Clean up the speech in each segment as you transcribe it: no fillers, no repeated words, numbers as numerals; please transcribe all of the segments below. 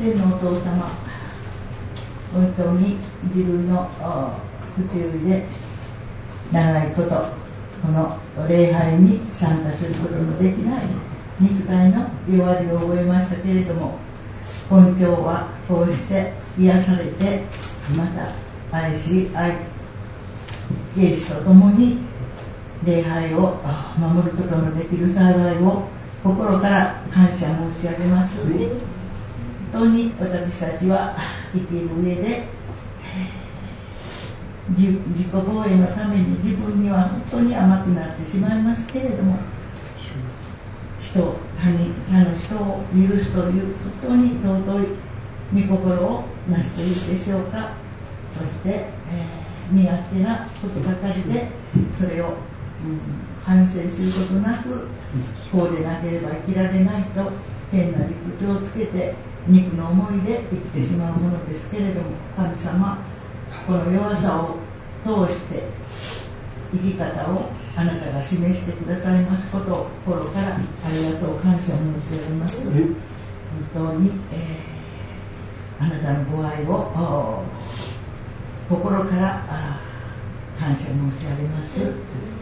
天のお父様、本当に自分の不注意で長いことこの礼拝に参加することのできない肉体の弱りを覚えましたけれども、本庁はこうして癒されて、また愛しイエスと共に礼拝を守ることのできる幸いを心から感謝申し上げます。本当に私たちは生きる上で自己防衛のために自分には本当に甘くなってしまいますけれども、他の人を許すという本当に尊い御心を成しているでしょうか。そして、身勝手なことばかりでそれを、反省することなく、こうでなければ生きられないと変な理屈をつけて肉の思いで生きてしまうものですけれども、神様、この弱さを通して生き方をあなたが示してくださいますことを心からありがとう感謝申し上げます。本当に、あなたのご愛を心から感謝申し上げます。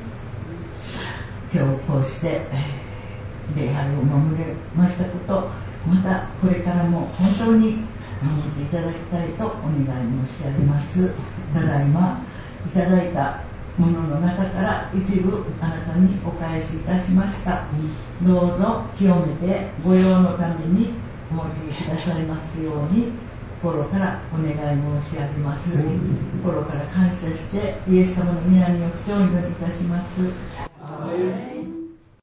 今日こうして、礼拝を守れましたこと、またこれからも本当に守っていただきたいとお願い申し上げます。ただいまいただいたものの中から一部あなたにお返しいたしました。どうぞ清めてご用のためにお持ちくださいますように心からお願い申し上げます。心から感謝してイエス様の皆によってお祈りいたします。